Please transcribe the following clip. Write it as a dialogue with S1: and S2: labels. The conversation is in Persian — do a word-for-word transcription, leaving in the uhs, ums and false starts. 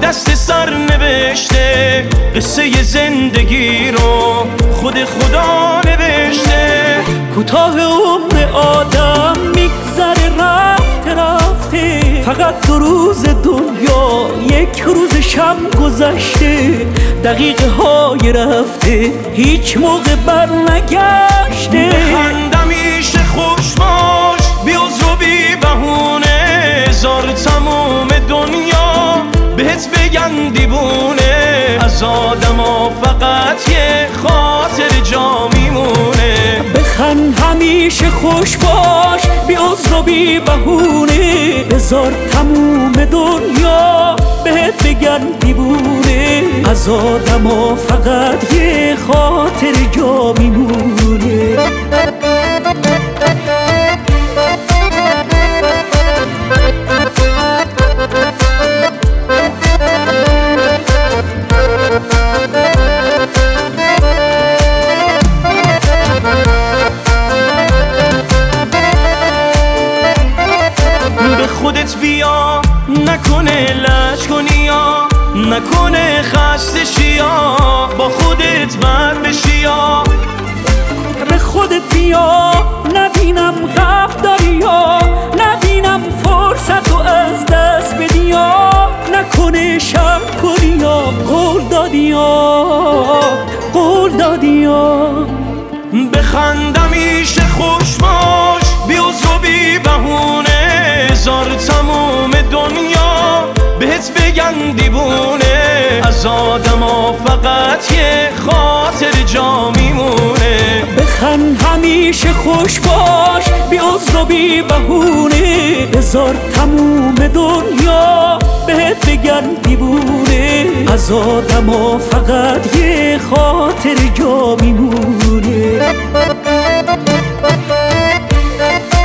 S1: دست سر نوشته، قصه زندگی رو خود خدا نوشته.
S2: کوتاه عمر آدم میگذره رفته رفته، فقط دو روز دنیا یک روز شب گذشته. دقیقه های رفته هیچ موقع بر نگشته.
S1: بخندم میشه خوش باش بی عذر و بی بهونه، هزار تموم دنیا بهت بگن دیوونه. از آدما فقط یه خاطر جا میمونه.
S2: بخند همیشه خوش باش بی عذر و بی بهونه، هزار تموم دنیا بهت بگن دیوونه. از آدما فقط یه خاطر جا میمونه.
S1: به خودت بیا نکنه لج کنی یا نکنه خسته شیا، با خودت بر بشی یا
S2: به خودت بیا نبینم غم داری یا نبینم فرصت و از دست بدی یا نکنه شب کنی یا قول دادی یا قول دادی یا.
S1: بخندم میشه خوش باش بی عذر و بی بهونه، هزار تموم دنیا بهت بگن دیوونه. از آدما فقط یه خاطر جا میمونه.
S2: بخند همیشه خوش باش بی عذر و بی بهونه، هزار تموم دنیا بهت بگن دیوونه. از آدما فقط یه خاطر جا میمونه.